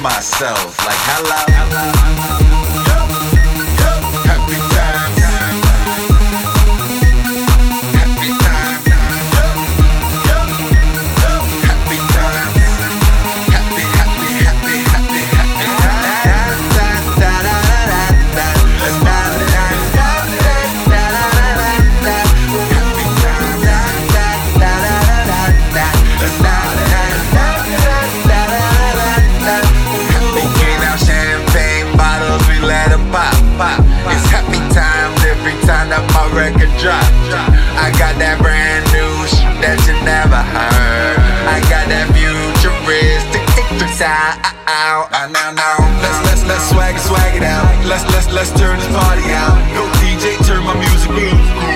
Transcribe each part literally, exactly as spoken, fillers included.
myself like hello. Happy times. Happy times. Happy times. Happy, happy, happy, happy, happy times. Pouring out champagne bottles, we let them pop, pop. It's happy times every time that my record drop. I got that brand new shit that you never heard. I got that futuristic sound. I now know. Let's let's let's swag it, swag it out. Let's let's let's turn this party out. Go D J, turn my music up.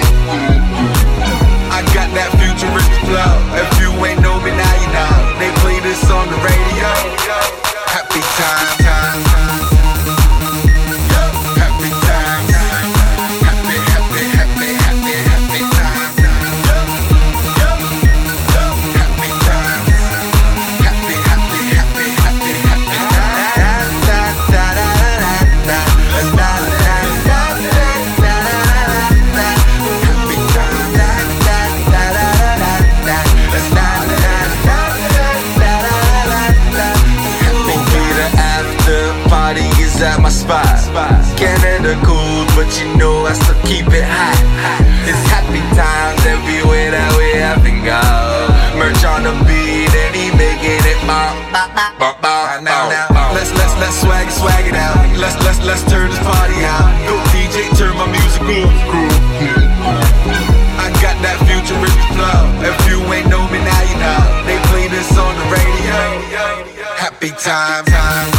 I got that futuristic flow. If you ain't know me now, you know. They play this on the radio. Happy time, time, time. Happy time, time. Happy, happy, happy, happy, happy time. Happy time. Happy, happy, happy, happy, happy time. Party is at my spot. Canada cool, but you know I still keep it hot. It's happy times everywhere that we having go. Merch on the beat and he making it bop, bop, bop, bop. Now, now, let's let's let's swag it, swag it out. Let's let's let's turn this party out. Go D J, turn my music up. I got that futuristic flow. If you ain't know me now, you know. They play this on the radio. Happy time, time.